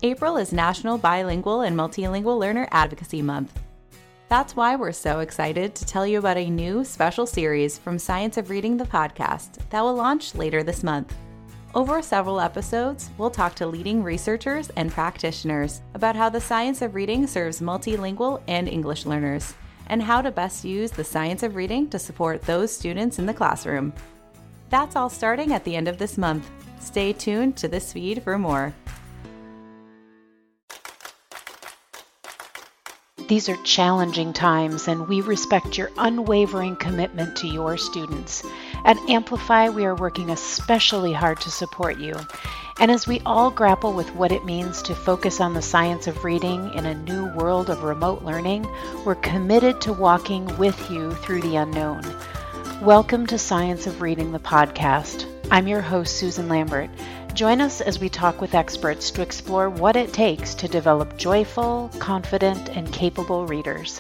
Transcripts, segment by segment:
April is National Bilingual and Multilingual Learner Advocacy Month. That's why we're so excited to tell you about a new special series from Science of Reading, the podcast, that will launch later this month. Over several episodes, we'll talk to leading researchers and practitioners about how the science of reading serves multilingual and English learners, and how to best use the science of reading to support those students in the classroom. That's all starting at the end of this month. Stay tuned to this feed for more. These are challenging times, and we respect your unwavering commitment to your students. At Amplify, we are working especially hard to support you. And as we all grapple with what it means to focus on the science of reading in a new world of remote learning, we're committed to walking with you through the unknown. Welcome to Science of Reading, the podcast. I'm your host, Susan Lambert. Join us as we talk with experts to explore what it takes to develop joyful, confident, and capable readers.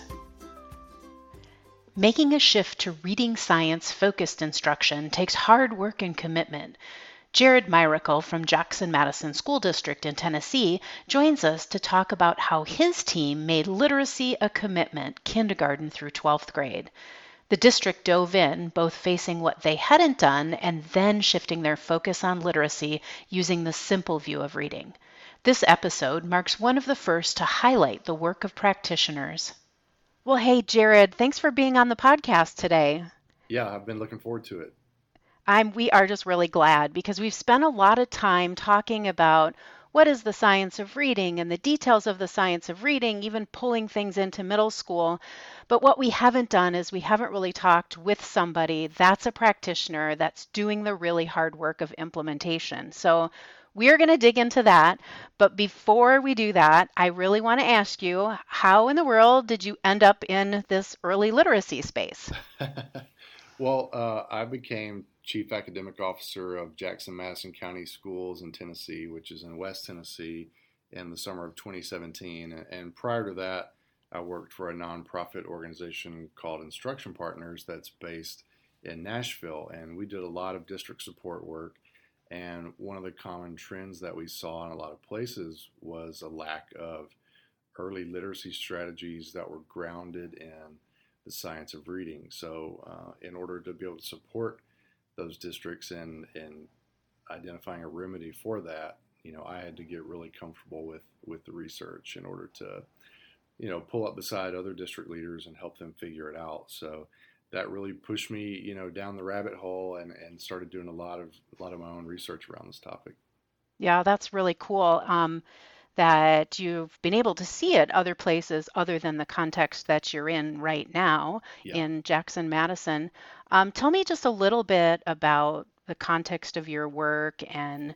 Making a shift to reading science-focused instruction takes hard work and commitment. Jared Myracle from Jackson-Madison School District in Tennessee joins us to talk about how his team made literacy a commitment kindergarten through 12th grade. The district dove in, both facing what they hadn't done and then shifting their focus on literacy using the simple view of reading. This episode marks one of the first to highlight the work of practitioners. Well, hey, Jared, thanks for being on the podcast today. Yeah, I've been looking forward to it. We are just really glad because we've spent a lot of time talking about what is the science of reading and the details of the science of reading, even pulling things into middle school. But what we haven't done is we haven't really talked with somebody that's a practitioner that's doing the really hard work of implementation. So we're going to dig into that. But before we do that, I really want to ask you, how in the world did you end up in this early literacy space? Well, I became Chief Academic Officer of Jackson-Madison County Schools in Tennessee, which is in West Tennessee, in the summer of 2017. And prior to that, I worked for a nonprofit organization called Instruction Partners that's based in Nashville. And we did a lot of district support work. And one of the common trends that we saw in a lot of places was a lack of early literacy strategies that were grounded in the science of reading. So in order to be able to support those districts in identifying a remedy for that, I had to get really comfortable with the research in order to, pull up beside other district leaders and help them figure it out. So that really pushed me, down the rabbit hole and started doing a lot of my own research around this topic. Yeah, that's really cool. That you've been able to see it other places other than the context that you're in right now in Jackson-Madison. Tell me just a little bit about the context of your work and,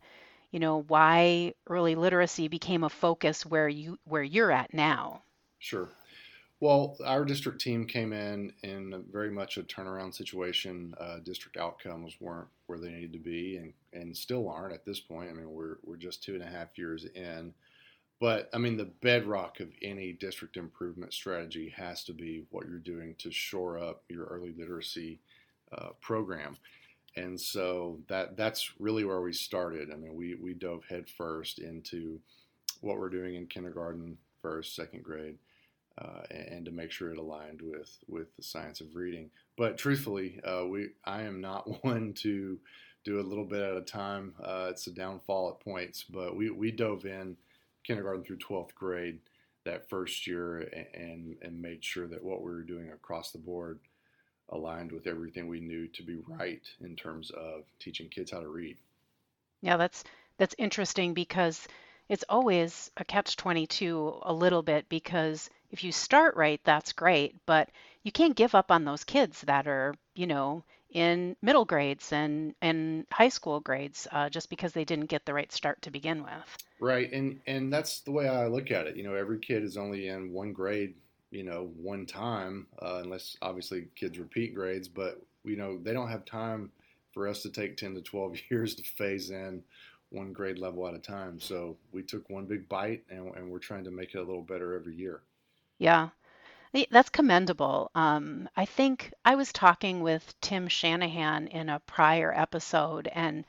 why early literacy became a focus where you're at now. Sure. Well, our district team came in very much a turnaround situation. District outcomes weren't where they needed to be and still aren't at this point. I mean, we're just 2.5 years in. But, the bedrock of any district improvement strategy has to be what you're doing to shore up your early literacy program. And so that's really where we started. We dove headfirst into what we're doing in kindergarten, first, second grade, and to make sure it aligned with the science of reading. But truthfully, I am not one to do a little bit at a time. It's a downfall at points, but we dove in kindergarten through 12th grade that first year and made sure that what we were doing across the board aligned with everything we knew to be right in terms of teaching kids how to read. Yeah, that's interesting because it's always a catch-22 a little bit, because if you start right, that's great, but you can't give up on those kids that are, in middle grades and high school grades just because they didn't get the right start to begin with. Right, and that's the way I look at it. Every kid is only in one grade, one time, unless obviously kids repeat grades, but they don't have time for us to take 10 to 12 years to phase in one grade level at a time. So we took one big bite and we're trying to make it a little better every year. Yeah. That's commendable. I think I was talking with Tim Shanahan in a prior episode, and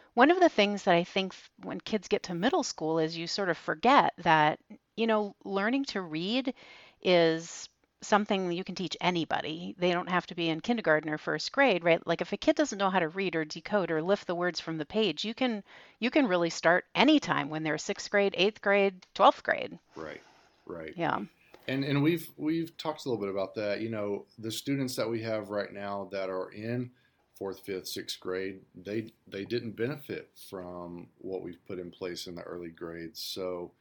One of the things that I think when kids get to middle school is you sort of forget that, learning to read is something you can teach anybody. They don't have to be in kindergarten or first grade, right? Like if a kid doesn't know how to read or decode or lift the words from the page, you can really start anytime when they're sixth grade, eighth grade, 12th grade. Right, right. Yeah. And we've talked a little bit about that. The students that we have right now that are in fourth, fifth, sixth grade, they didn't benefit from what we've put in place in the early grades. So,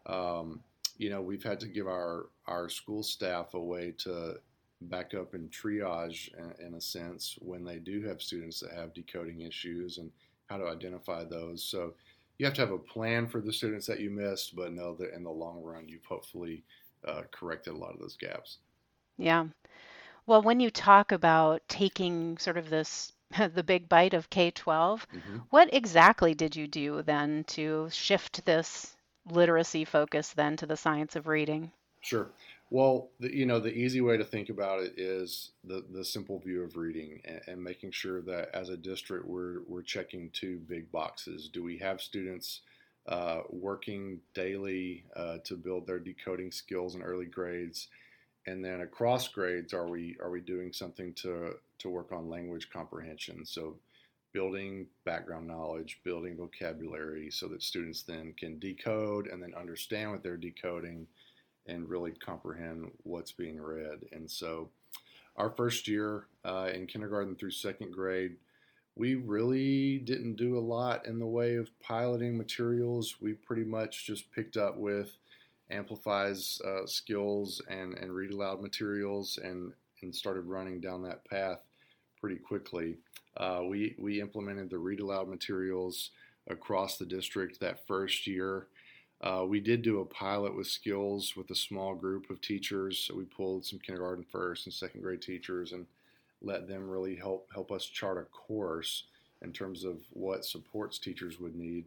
we've had to give our school staff a way to back up and triage in a sense when they do have students that have decoding issues and how to identify those. So you have to have a plan for the students that you missed, but know that in the long run, you've hopefully corrected a lot of those gaps. Yeah. Well, when you talk about taking sort of this the big bite of K-12, Hmm. what exactly did you do then to shift this literacy focus then to the science of reading? Sure. Well, the easy way to think about it is the simple view of reading and making sure that as a district we're checking two big boxes. Do we have students working daily to build their decoding skills in early grades? And then across grades, are we doing something to work on language comprehension? So building background knowledge, building vocabulary so that students then can decode and then understand what they're decoding and really comprehend what's being read. And so our first year in kindergarten through second grade, we really didn't do a lot in the way of piloting materials. We pretty much just picked up with Amplify's skills and read aloud materials and started running down that path pretty quickly. We implemented the read aloud materials across the district that first year. We did do a pilot with skills with a small group of teachers. So we pulled some kindergarten first and second grade teachers and let them really help us chart a course in terms of what supports teachers would need.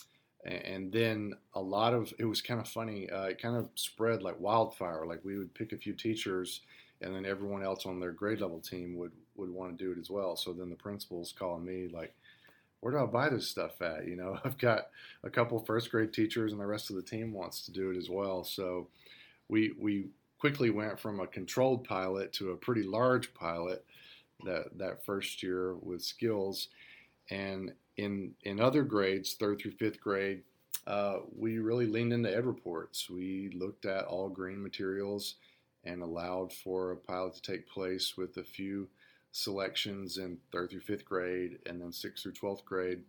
And then it was kind of funny. It kind of spread like wildfire. Like we would pick a few teachers, and then everyone else on their grade level team would want to do it as well. So then the principal's calling me like, where do I buy this stuff at? I've got a couple first grade teachers, and the rest of the team wants to do it as well. So we quickly went from a controlled pilot to a pretty large pilot that first year with skills. And in other grades, third through fifth grade, we really leaned into ed reports. We looked at all green materials and allowed for a pilot to take place with a few selections in third through fifth grade and then sixth through 12th grade.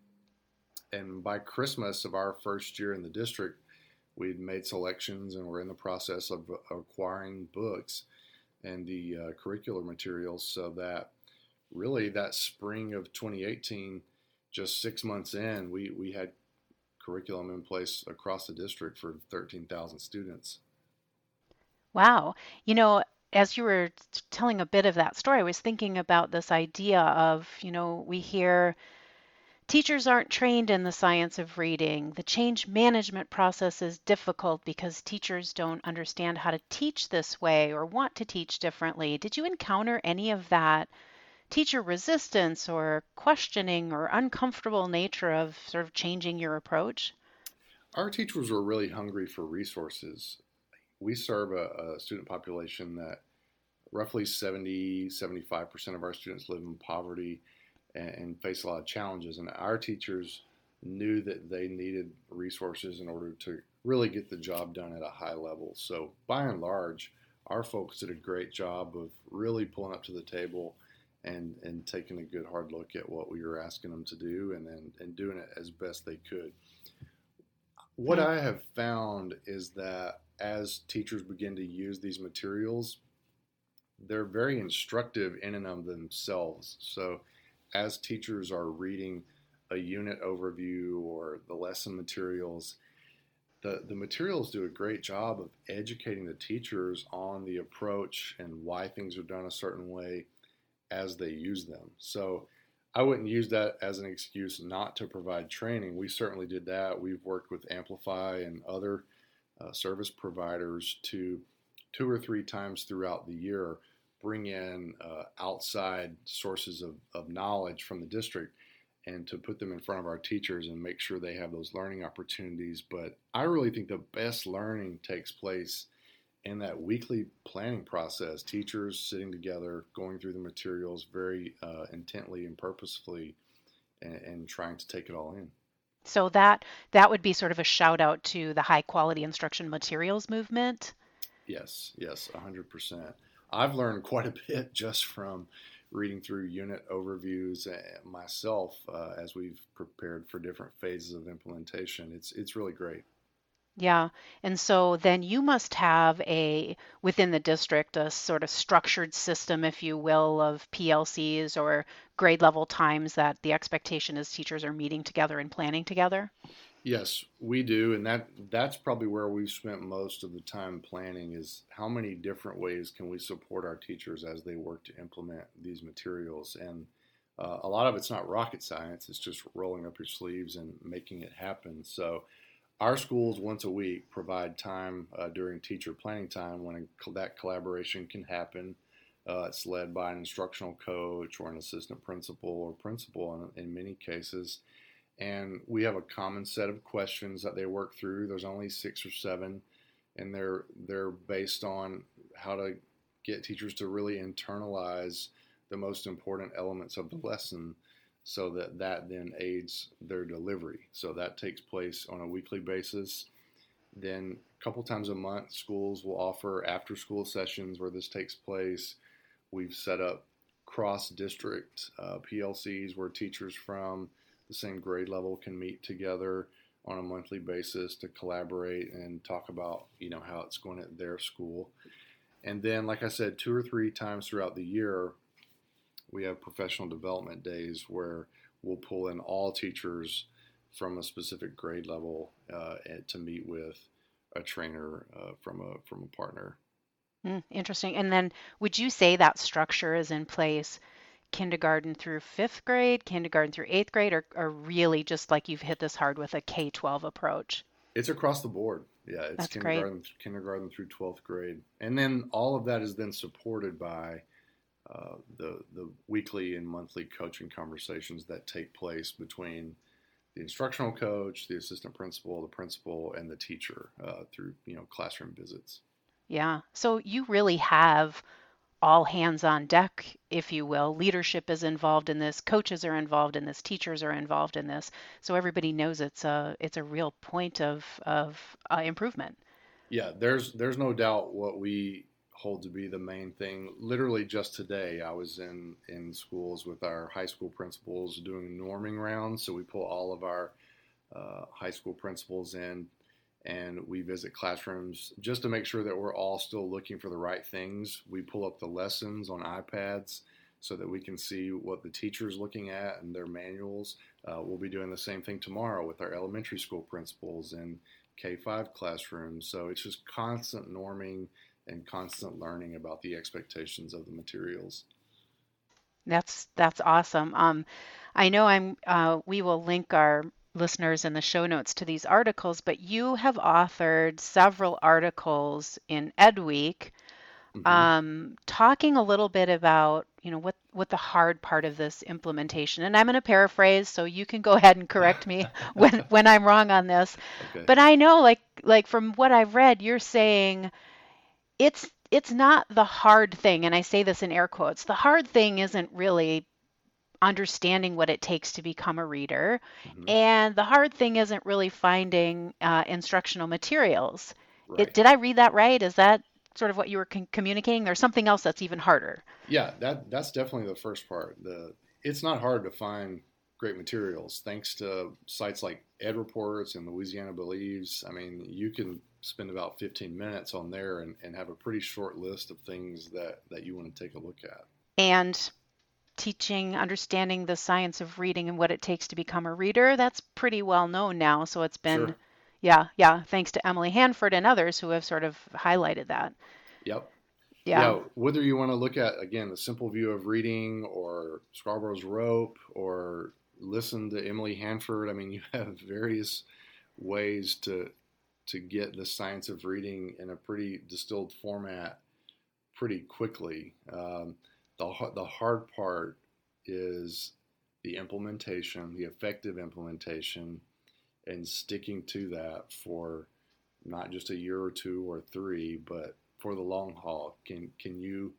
And by Christmas of our first year in the district, we'd made selections and we're in the process of acquiring books and the curricular materials so that really that spring of 2018, just 6 months in, we had curriculum in place across the district for 13,000 students. Wow. As you were telling a bit of that story, I was thinking about this idea of, we hear teachers aren't trained in the science of reading. The change management process is difficult because teachers don't understand how to teach this way or want to teach differently. Did you encounter any of that teacher resistance or questioning or uncomfortable nature of sort of changing your approach? Our teachers were really hungry for resources. We serve a student population that roughly 75% of our students live in poverty and face a lot of challenges. And our teachers knew that they needed resources in order to really get the job done at a high level. So by and large, our folks did a great job of really pulling up to the table and taking a good hard look at what we were asking them to do and doing it as best they could. What I have found is that as teachers begin to use these materials, they're very instructive in and of themselves. So as teachers are reading a unit overview or the lesson materials, the materials do a great job of educating the teachers on the approach and why things are done a certain way as they use them. So I wouldn't use that as an excuse not to provide training. We certainly did that. We've worked with Amplify and other service providers to 2 or 3 times throughout the year bring in outside sources of knowledge from the district and to put them in front of our teachers and make sure they have those learning opportunities. But I really think the best learning takes place in that weekly planning process, teachers sitting together, going through the materials very intently and purposefully, and trying to take it all in. So that would be sort of a shout out to the high quality instruction materials movement. Yes, 100%. I've learned quite a bit just from reading through unit overviews myself as we've prepared for different phases of implementation. It's really great. Yeah. And so then you must have within the district, a sort of structured system, if you will, of PLCs or grade level times that the expectation is teachers are meeting together and planning together. Yes, we do, and that's probably where we've spent most of the time planning is how many different ways can we support our teachers as they work to implement these materials. And a lot of it's not rocket science, it's just rolling up your sleeves and making it happen. So our schools once a week provide time during teacher planning time when that collaboration can happen. It's led by an instructional coach or an assistant principal or principal in many cases. And we have a common set of questions that they work through. There's only 6 or 7, and they're based on how to get teachers to really internalize the most important elements of the lesson so that then aids their delivery. So that takes place on a weekly basis. Then a couple times a month, schools will offer after-school sessions where this takes place. We've set up cross-district PLCs where teachers from the same grade level can meet together on a monthly basis to collaborate and talk about, how it's going at their school. And then, like I said, 2 or 3 times throughout the year, we have professional development days where we'll pull in all teachers from a specific grade level to meet with a trainer from a partner. Interesting. And then would you say that structure is in place kindergarten through 5th grade, kindergarten through 8th grade, or really just like you've hit this hard with a K-12 approach? It's across the board. Yeah, it's That's kindergarten through 12th grade. And then all of that is then supported by the weekly and monthly coaching conversations that take place between the instructional coach, the assistant principal, and the teacher through classroom visits. Yeah. So you really have all hands on deck, if you will. Leadership is involved in this, coaches are involved in this, teachers are involved in this. So everybody knows it's a real point of improvement. Yeah, there's no doubt what we hold to be the main thing. Literally just today, I was in schools with our high school principals doing norming rounds. So we pull all of our high school principals in and we visit classrooms just to make sure that we're all still looking for the right things. We pull up the lessons on iPads so that we can see what the teacher's looking at and their manuals. We'll be doing the same thing tomorrow with our elementary school principals and K-5 classrooms. So it's just constant norming and constant learning about the expectations of the materials. That's awesome. I know we will link our listeners in the show notes to these articles, but you have authored several articles in EdWeek, talking a little bit about what the hard part of this implementation. And I'm going to paraphrase, so you can go ahead and correct me when I'm wrong on this. Okay. But I know, like from what I've read, you're saying it's not the hard thing, and I say this in air quotes. The hard thing isn't really understanding what it takes to become a reader. And the hard thing isn't really finding instructional materials. Right. Did I read that right? Is that sort of what you were communicating? There's something else that's even harder. Yeah, that's definitely the first part. It's not hard to find great materials thanks to sites like EdReports and Louisiana Believes. I mean, you can spend about 15 minutes on there and have a pretty short list of things that you want to take a look at. And teaching, understanding the science of reading and what it takes to become a reader, that's pretty well known now. So it's been, sure. Thanks to Emily Hanford and others who have sort of highlighted that. Yep. Yeah. Whether you want to look at, again, the simple view of reading or Scarborough's Rope or listen to Emily Hanford, I mean, you have various ways to get the science of reading in a pretty distilled format pretty quickly. The hard part is the implementation, the effective implementation, and sticking to that for not just a year or two or three, but for the long haul. Can you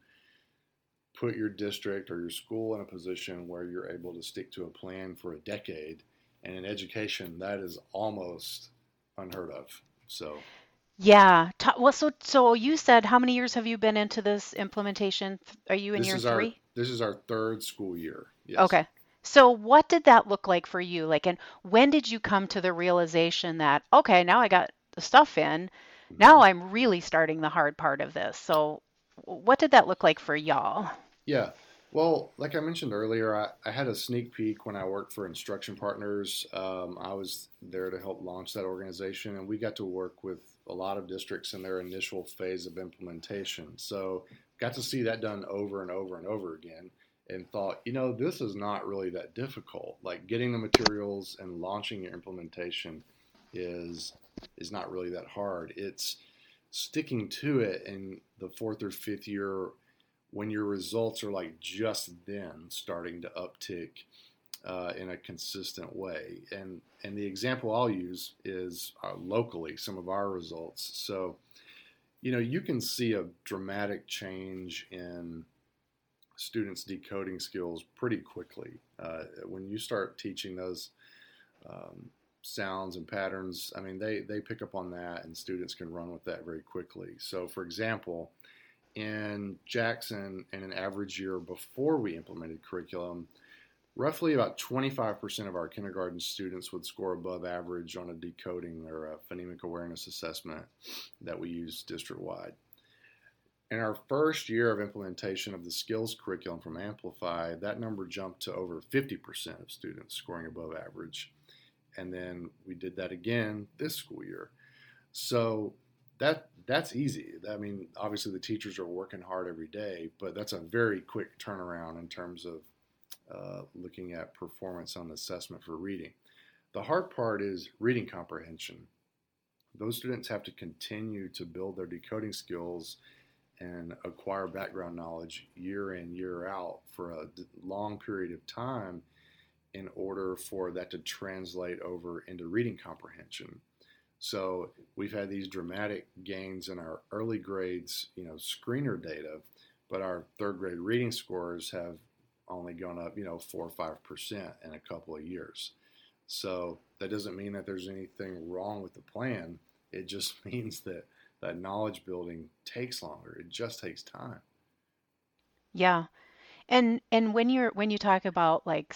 put your district or your school in a position where you're able to stick to a plan for a decade? And in education, that is almost unheard of. So Yeah. Well, so you said how many years have you been into this implementation? Are you in this year is our 3? this is our third school year. Yes. Okay. So what did that look like for you? Like, and when did you come to the realization that, okay, now I got the stuff in, now Mhm. I'm really starting the hard part of this. So what did that look like for y'all? Yeah. Well, like I mentioned earlier, I had a sneak peek when I worked for Instruction Partners. I was there to help launch that organization, and we got to work with a lot of districts in their initial phase of implementation. So, got to see that done over and over and over again, and thought, this is not really that difficult. Like getting the materials and launching your implementation is is not really that hard. It's sticking to it in the fourth or fifth year when your results are like just then starting to uptick in a consistent way. And the example I'll use is locally some of our results. So you can see a dramatic change in students' decoding skills pretty quickly when you start teaching those um, sounds and patterns. I mean, they pick up on that, and students can run with that very quickly. So, for example, in Jackson, in an average year before we implemented curriculum, roughly about 25% of our kindergarten students would score above average on a decoding or a phonemic awareness assessment that we use district-wide. In our first year of implementation of the skills curriculum from Amplify, that number jumped to over 50% of students scoring above average. And then we did that again this school year. So that's easy. I mean, obviously the teachers are working hard every day, but that's a very quick turnaround in terms of looking at performance on the assessment for reading. The hard part is reading comprehension. Those students have to continue to build their decoding skills and acquire background knowledge year in, year out for a long period of time in order for that to translate over into reading comprehension. So we've had these dramatic gains in our early grades, screener data, but our third grade reading scores have only gone up, 4 or 5% in a couple of years. So that doesn't mean that there's anything wrong with the plan. It just means that knowledge building takes longer. It just takes time. Yeah. And when you talk about like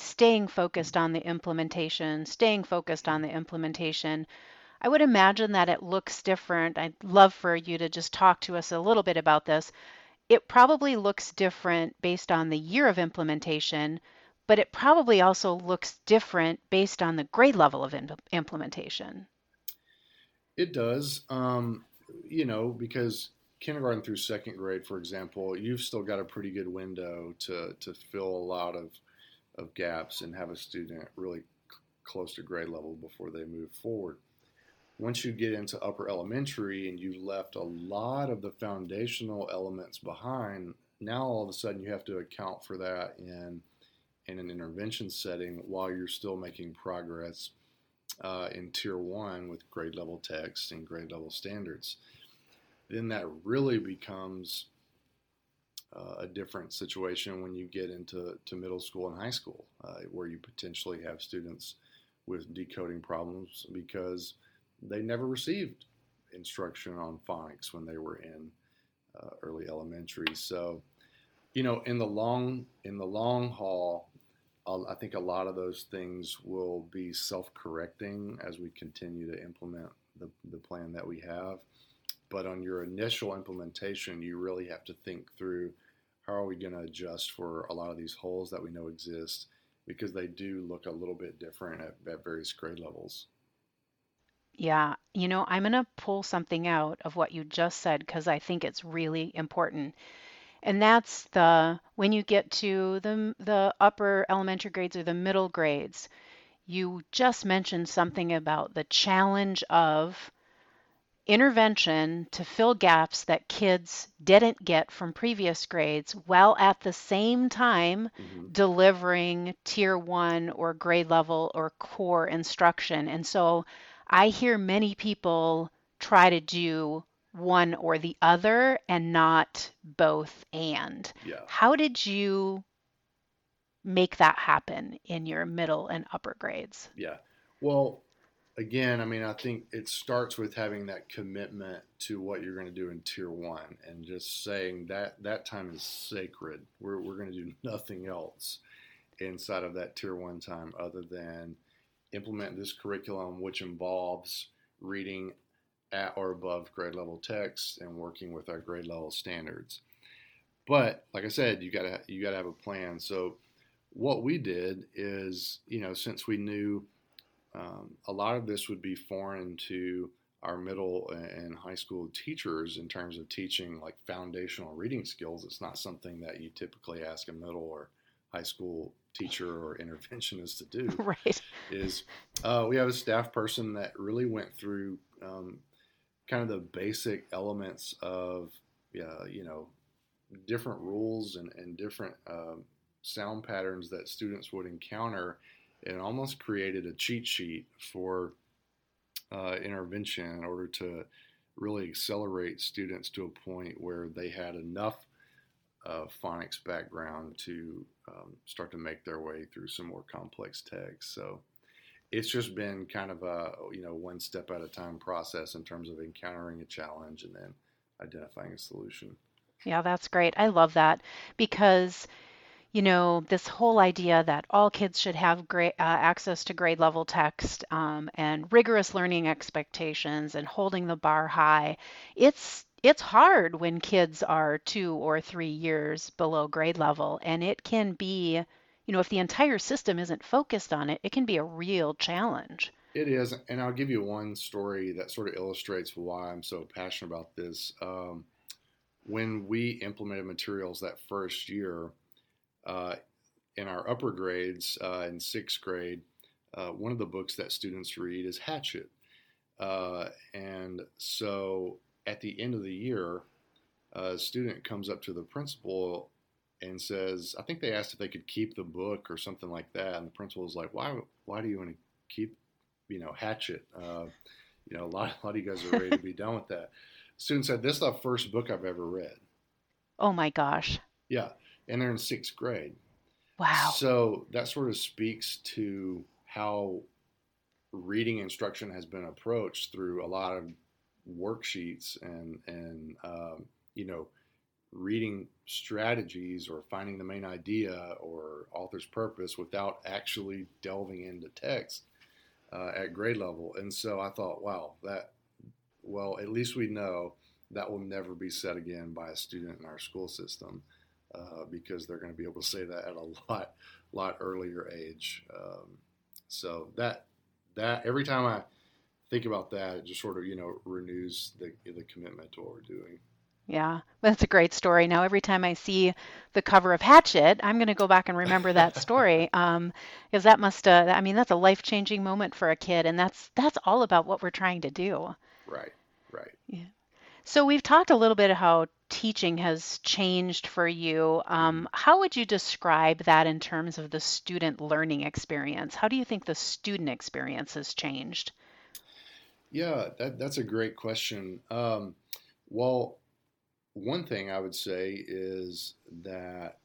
staying focused on the implementation, I would imagine that it looks different. I'd love for you to just talk to us a little bit about this. It probably looks different based on the year of implementation, but it probably also looks different based on the grade level of implementation. It does, because kindergarten through second grade, for example, you've still got a pretty good window to fill a lot of gaps and have a student really close to grade level before they move forward. Once you get into upper elementary and you've left a lot of the foundational elements behind, now all of a sudden you have to account for that in an intervention setting while you're still making progress in tier one with grade level text and grade level standards. Then that really becomes a different situation when you get into middle school and high school, where you potentially have students with decoding problems because they never received instruction on phonics when they were in early elementary. So, in the long haul, I think a lot of those things will be self-correcting as we continue to implement the plan that we have. But on your initial implementation, you really have to think through how are we going to adjust for a lot of these holes that we know exist, because they do look a little bit different at various grade levels. Yeah, I'm going to pull something out of what you just said because I think it's really important. And that's when you get to the upper elementary grades or the middle grades, you just mentioned something about the challenge of intervention to fill gaps that kids didn't get from previous grades while at the same time Hmm. delivering tier one or grade level or core instruction. And so I hear many people try to do one or the other and not both and. Yeah. How did you make that happen in your middle and upper grades? Yeah. Well, again, I mean, I think it starts with having that commitment to what you're going to do in tier one and just saying that that time is sacred. We're going to do nothing else inside of that tier one time other than implement this curriculum, which involves reading at or above grade level text and working with our grade level standards. But like I said, you gotta have a plan. So what we did is, since we knew a lot of this would be foreign to our middle and high school teachers in terms of teaching like foundational reading skills. It's not something that you typically ask a middle or high school teacher or interventionist to do. Right. Is we have a staff person that really went through kind of the basic elements of, different rules and different sound patterns that students would encounter, and almost created a cheat sheet for intervention in order to really accelerate students to a point where they had enough phonics background to start to make their way through some more complex text. So it's just been kind of a one step at a time process in terms of encountering a challenge and then identifying a solution. Yeah, that's great. I love that because this whole idea that all kids should have access to grade level text and rigorous learning expectations and holding the bar high, it's hard when kids are 2 or 3 years below grade level, and it can be, if the entire system isn't focused on it, it can be a real challenge. It is, and I'll give you one story that sort of illustrates why I'm so passionate about this. When we implemented materials that first year, uh, in our upper grades, in sixth grade, one of the books that students read is Hatchet. And so at the end of the year, a student comes up to the principal and says, I think they asked if they could keep the book or something like that. And the principal was like, why do you want to keep, Hatchet? A lot of you guys are ready to be done with that. Student said, this is the first book I've ever read. Oh my gosh. Yeah. And they're in sixth grade. Wow. So that sort of speaks to how reading instruction has been approached through a lot of worksheets and reading strategies or finding the main idea or author's purpose without actually delving into text at grade level. And so I thought, wow, at least we know that will never be said again by a student in our school system, because they're going to be able to say that at a lot earlier age. So that every time I think about that, it just sort of renews the commitment to what we're doing. Yeah, that's a great story. Now, every time I see the cover of Hatchet, I'm going to go back and remember that story, because that must, I mean, that's a life-changing moment for a kid, and that's all about what we're trying to do. Right, right. Yeah. So we've talked a little bit how teaching has changed for you. Mm-hmm. How would you describe that in terms of the student learning experience? How do you think the student experience has changed? Yeah, that's a great question. Well, one thing I would say is that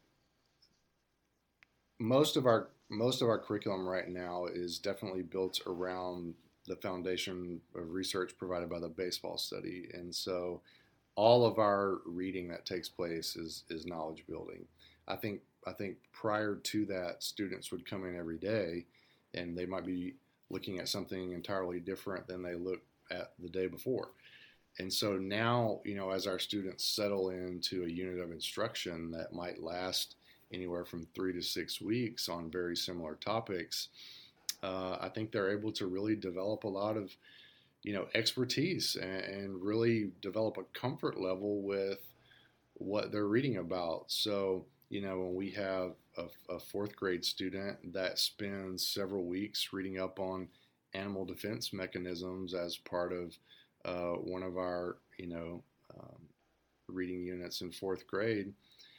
most of our curriculum right now is definitely built around the foundation of research provided by the baseball study, and so all of our reading that takes place is knowledge building. I think prior to that, students would come in every day, and they might be looking at something entirely different than they looked at the day before. And so now, as our students settle into a unit of instruction that might last anywhere from 3 to 6 weeks on very similar topics, I think they're able to really develop a lot of, expertise and really develop a comfort level with what they're reading about. So, when we have a fourth grade student that spends several weeks reading up on animal defense mechanisms as part of one of our, reading units in fourth grade,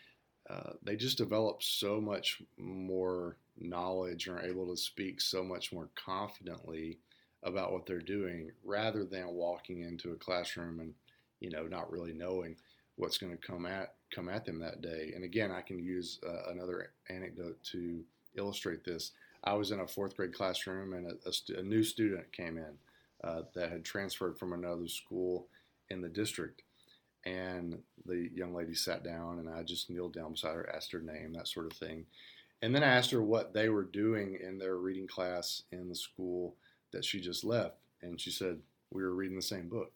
they just develop so much more knowledge and are able to speak so much more confidently about what they're doing rather than walking into a classroom and not really knowing what's going to come at them that day. And again, I can use another anecdote to illustrate this. I was in a fourth grade classroom, and a new student came in that had transferred from another school in the district. And the young lady sat down, and I just kneeled down beside her, asked her name, that sort of thing. And then I asked her what they were doing in their reading class in the school that she just left. And she said, we were reading the same book.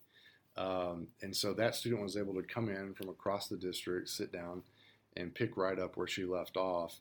And so that student was able to come in from across the district, sit down, and pick right up where she left off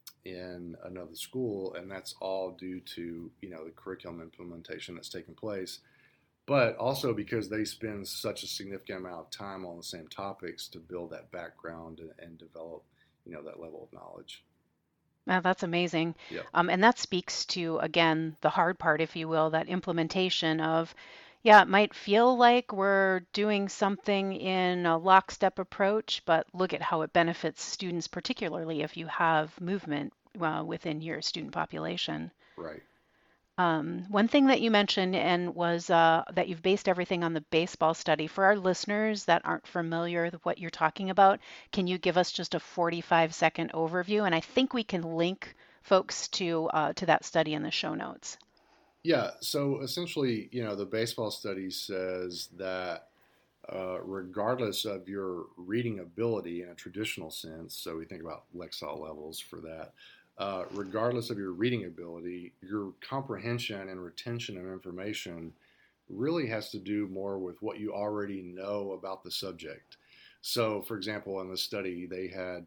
in another school. And that's all due to, the curriculum implementation that's taken place, but also because they spend such a significant amount of time on the same topics to build that background and develop, that level of knowledge. Wow, that's amazing. Yeah. And that speaks to, again, the hard part, if you will, that implementation of, yeah, it might feel like we're doing something in a lockstep approach, but look at how it benefits students, particularly if you have movement within your student population. Right. One thing that you mentioned and was that you've based everything on the baseball study. For our listeners that aren't familiar with what you're talking about, can you give us just a 45-second overview? And I think we can link folks to that study in the show notes. Yeah. So essentially, the baseball study says that regardless of your reading ability in a traditional sense, so we think about Lexile levels for that. Regardless of your reading ability, your comprehension and retention of information really has to do more with what you already know about the subject. So, for example, in the study, they had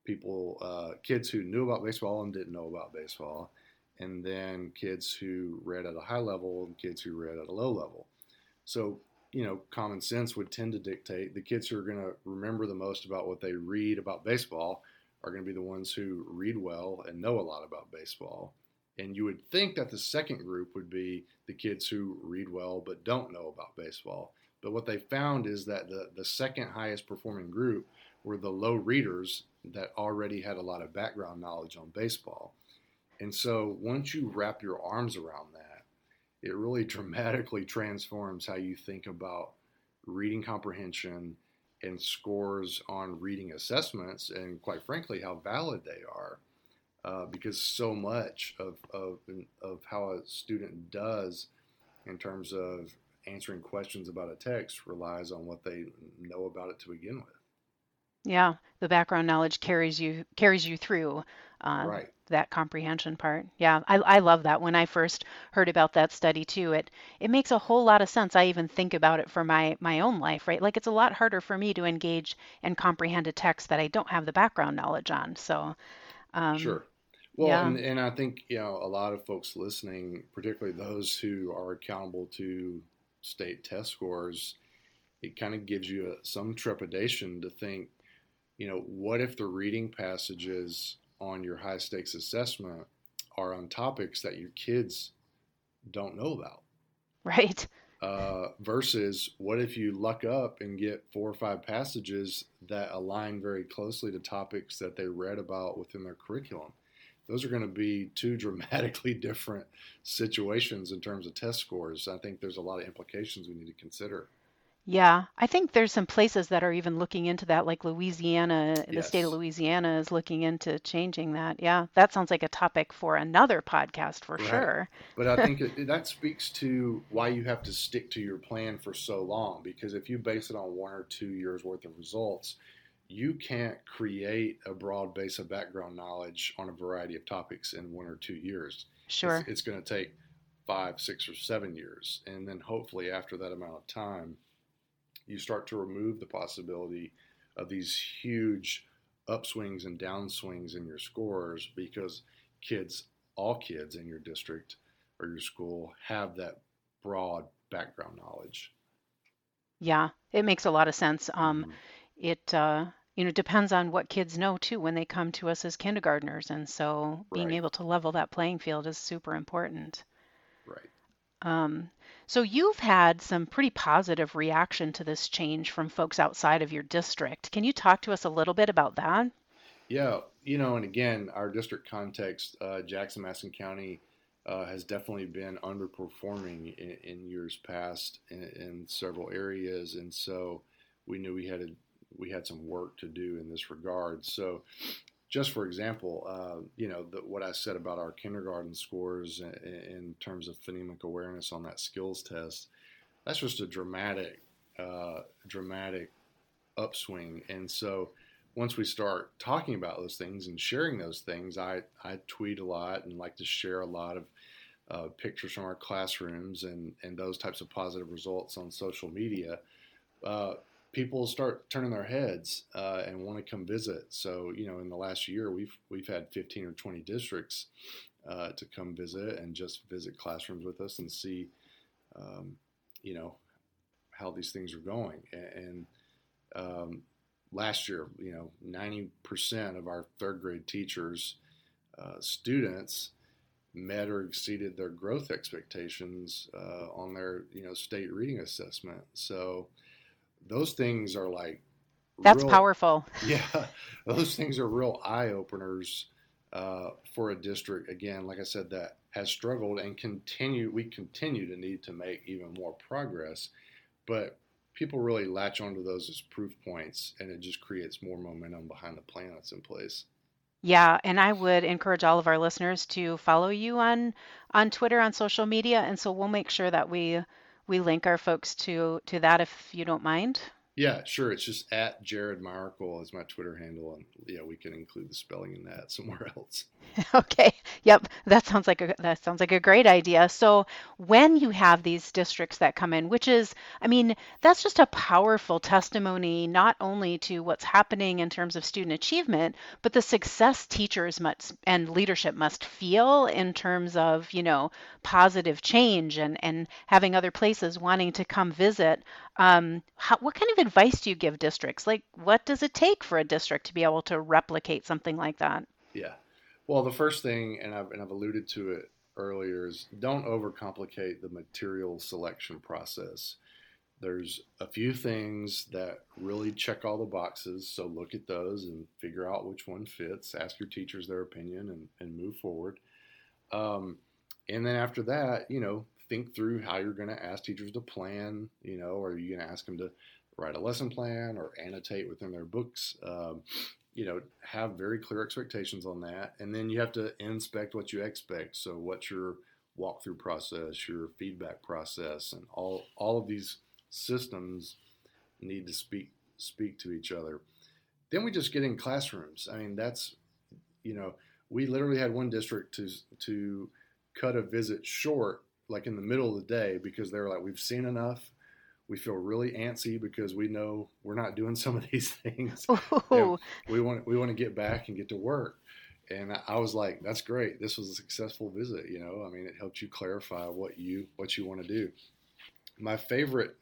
kids who knew about baseball and didn't know about baseball, and then kids who read at a high level and kids who read at a low level. So, common sense would tend to dictate the kids who are going to remember the most about what they read about baseball are going to be the ones who read well and know a lot about baseball. And you would think that the second group would be the kids who read well but don't know about baseball. But what they found is that the second highest performing group were the low readers that already had a lot of background knowledge on baseball. And so once you wrap your arms around that, it really dramatically transforms how you think about reading comprehension and scores on reading assessments, and quite frankly, how valid they are, because so much of how a student does in terms of answering questions about a text relies on what they know about it to begin with. Yeah, the background knowledge carries you through Right. that comprehension part. Yeah, I love that. When I first heard about that study too, it makes a whole lot of sense. I even think about it for my own life, right? Like it's a lot harder for me to engage and comprehend a text that I don't have the background knowledge on. So, Sure. Well, yeah, and I think, a lot of folks listening, particularly those who are accountable to state test scores, it kind of gives you some trepidation to think, what if the reading passages on your high stakes assessment are on topics that your kids don't know about? right. Versus what if you luck up and get 4 or 5 passages that align very closely to topics that they read about within their curriculum? Those are going to be two dramatically different situations in terms of test scores. I think there's a lot of implications we need to consider. Yeah, I think there's some places that are even looking into that, like Louisiana, the state of Yes. Louisiana is looking into changing that. Yeah, that sounds like a topic for another podcast for Right. sure. But I think that speaks to why you have to stick to your plan for so long, because if you base it on 1 or 2 years worth of results, you can't create a broad base of background knowledge on a variety of topics in 1 or 2 years. Sure. It's going to take 5, 6, or 7 years. And then hopefully after that amount of time, you start to remove the possibility of these huge upswings and downswings in your scores, because all kids in your district or your school have that broad background knowledge. Yeah, it makes a lot of sense. Hmm. It depends on what kids know too when they come to us as kindergartners, and so being Right, able to level that playing field is super important. right. So you've had some pretty positive reaction to this change from folks outside of your district. Can you talk to us a little bit about that? Yeah, and again, our district context, Jackson-Madison County has definitely been underperforming in years past in several areas, and so we knew we had some work to do in this regard. So, just for example, what I said about our kindergarten scores in terms of phonemic awareness on that skills test, that's just a dramatic upswing. And so once we start talking about those things and sharing those things, I tweet a lot and like to share a lot of pictures from our classrooms and those types of positive results on social media. People start turning their heads and want to come visit. So, in the last year, we've had 15 or 20 districts to come visit and just visit classrooms with us and see, how these things are going. And last year, 90% of our third grade teachers, students, met or exceeded their growth expectations on their, state reading assessment. So those things are like That's powerful. Yeah, those things are real eye openers for a district. Again, like I said, that has struggled and we continue to need to make even more progress. But people really latch onto those as proof points, and it just creates more momentum behind the plan that's in place. Yeah, and I would encourage all of our listeners to follow you on Twitter, on social media, and so we'll make sure that we link our folks to that if you don't mind. Yeah, sure. It's just at Jared Miracle is my Twitter handle, and yeah, we can include the spelling in that somewhere else. Okay. Yep. That sounds like a great idea. So when you have these districts that come in, which is, I mean, that's just a powerful testimony, not only to what's happening in terms of student achievement, but the success teachers must and leadership must feel in terms of, positive change and having other places wanting to come visit. What kind of advice do you give districts? Like, what does it take for a district to be able to replicate something like that? Yeah. Well, the first thing, and I've alluded to it earlier, is don't overcomplicate the material selection process. There's a few things that really check all the boxes, so look at those and figure out which one fits. Ask your teachers their opinion and move forward. And then after that, think through how you're going to ask teachers to plan. Are you going to ask them to write a lesson plan or annotate within their books? Have very clear expectations on that. And then you have to inspect what you expect. So what's your walkthrough process, your feedback process, and all of these systems need to speak to each other. Then we just get in classrooms. I mean, that's, we literally had one district to cut a visit short, like in the middle of the day, because they were like, we've seen enough. We feel really antsy because we know we're not doing some of these things. We want to get back and get to work. And I was like, that's great. This was a successful visit. I mean, it helped you clarify what you want to do. My favorite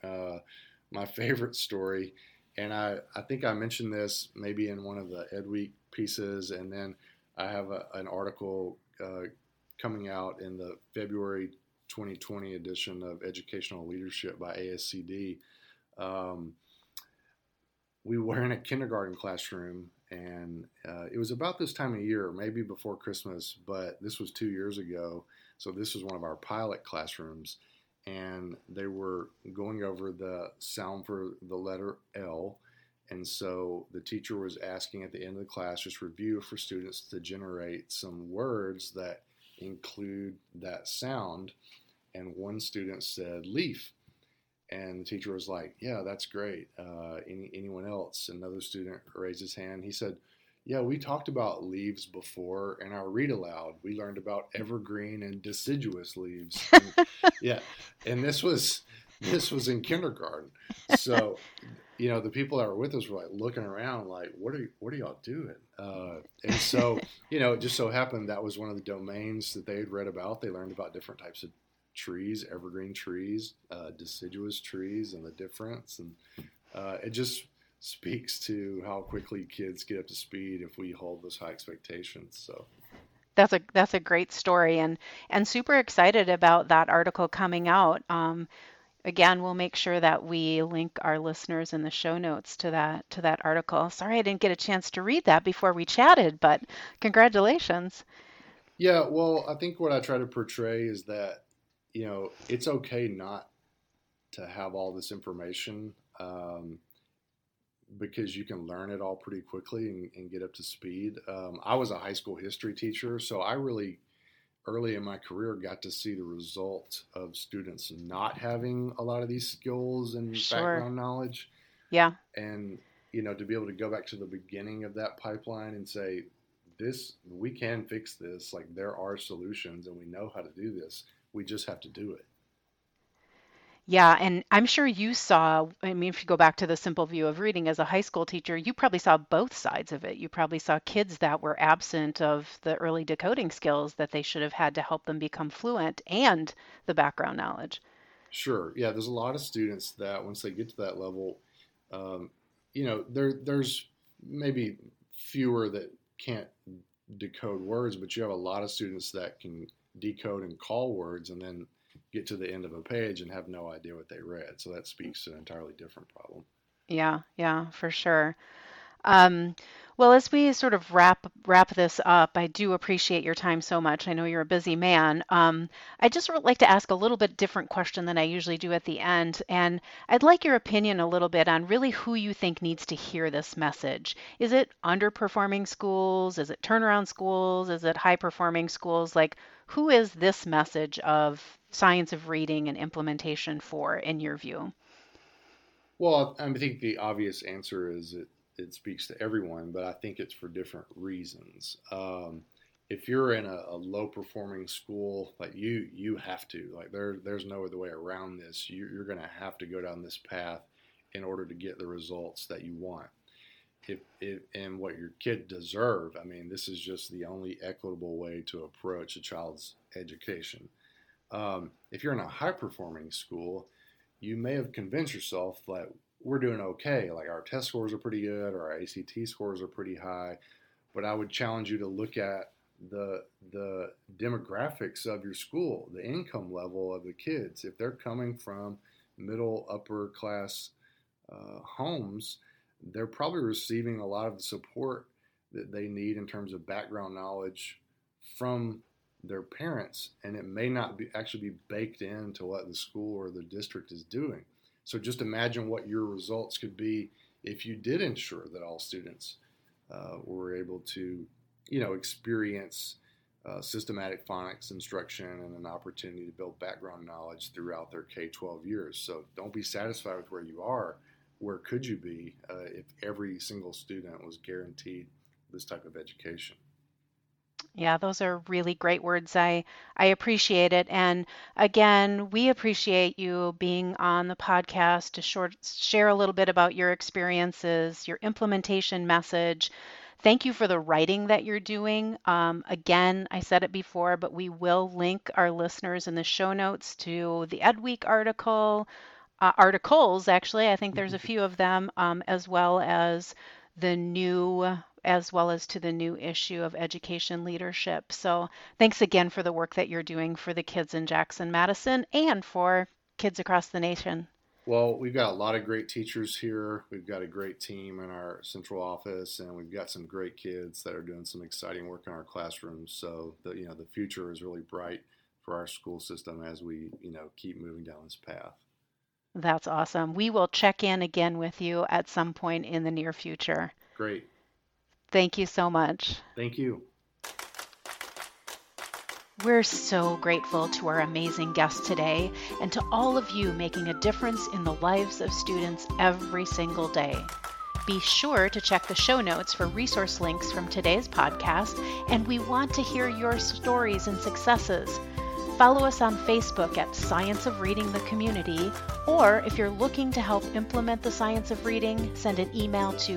story, and I think I mentioned this maybe in one of the Ed Week pieces, and then I have an article coming out in the February 2020 edition of Educational Leadership by ASCD. We were in a kindergarten classroom, and it was about this time of year, maybe before Christmas, but this was 2 years ago. So this was one of our pilot classrooms, and they were going over the sound for the letter L. And so the teacher was asking at the end of the class, just review for students to generate some words that include that sound. And one student said leaf, and the teacher was like, yeah, that's great. Anyone else? Another student raised his hand. He said, yeah, we talked about leaves before in our read aloud. We learned about evergreen and deciduous leaves. And this was in kindergarten. So the people that were with us were like looking around like, what are y'all doing? And so it just so happened that was one of the domains that they had read about. They learned about different types of trees, evergreen trees, deciduous trees, and the difference. And it just speaks to how quickly kids get up to speed if we hold those high expectations. So That's a great story, and super excited about that article coming out. Again, we'll make sure that we link our listeners in the show notes to that article. Sorry I didn't get a chance to read that before we chatted, but congratulations. Yeah, well, I think what I try to portray is that, it's okay not to have all this information, because you can learn it all pretty quickly and get up to speed. I was a high school history teacher, so I really early in my career got to see the result of students not having a lot of these skills and Sure. background knowledge. Yeah. And, to be able to go back to the beginning of that pipeline and say, we can fix this. Like, there are solutions and we know how to do this. We just have to do it. Yeah, and I'm sure you saw, I mean, if you go back to the simple view of reading as a high school teacher, you probably saw both sides of it. You probably saw kids that were absent of the early decoding skills that they should have had to help them become fluent and the background knowledge. Sure. Yeah, there's a lot of students that once they get to that level, there's maybe fewer that can't decode words, but you have a lot of students that can decode and call words and then get to the end of a page and have no idea what they read. So that speaks to an entirely different problem. Yeah, for sure. Um, well, as we sort of wrap this up, I do appreciate your time so much. I know you're a busy man. I just would like to ask a little bit different question than I usually do at the end, and I'd like your opinion a little bit on really who you think needs to hear this message. Is it underperforming schools? Is it turnaround schools? Is it high performing schools? Like, who is this message of science of reading and implementation for, in your view? Well, I think the obvious answer is it speaks to everyone, but I think it's for different reasons. If you're in a low performing school, like you have to, like there's no other way around this. You're going to have to go down this path in order to get the results that you want. And what your kid deserve, I mean, this is just the only equitable way to approach a child's education. If you're in a high performing school, you may have convinced yourself that we're doing okay. Like, our test scores are pretty good, or our ACT scores are pretty high. But I would challenge you to look at the demographics of your school, the income level of the kids. If they're coming from middle, upper class homes, they're probably receiving a lot of the support that they need in terms of background knowledge from their parents, and it may not actually be baked into what the school or the district is doing. So just imagine what your results could be if you did ensure that all students were able to, experience systematic phonics instruction and an opportunity to build background knowledge throughout their K-12 years. So don't be satisfied with where you are. Where could you be if every single student was guaranteed this type of education? Yeah, those are really great words. I appreciate it. And again, we appreciate you being on the podcast to share a little bit about your experiences, your implementation message. Thank you for the writing that you're doing. Again, I said it before, but we will link our listeners in the show notes to the EdWeek articles, actually. I think there's a few of them, as well as to the new issue of Education Leadership. So thanks again for the work that you're doing for the kids in Jackson-Madison and for kids across the nation. Well, we've got a lot of great teachers here. We've got a great team in our central office, and we've got some great kids that are doing some exciting work in our classrooms. So the future is really bright for our school system as we keep moving down this path. That's awesome. We will check in again with you at some point in the near future. Great. Thank you so much. Thank you. We're so grateful to our amazing guests today and to all of you making a difference in the lives of students every single day. Be sure to check the show notes for resource links from today's podcast, and we want to hear your stories and successes. Follow us on Facebook at Science of Reading the Community, or if you're looking to help implement the science of reading, send an email to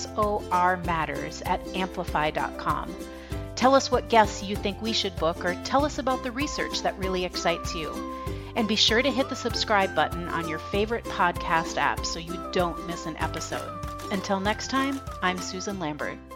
sormatters@amplify.com. Tell us what guests you think we should book, or tell us about the research that really excites you. And be sure to hit the subscribe button on your favorite podcast app so you don't miss an episode. Until next time, I'm Susan Lambert.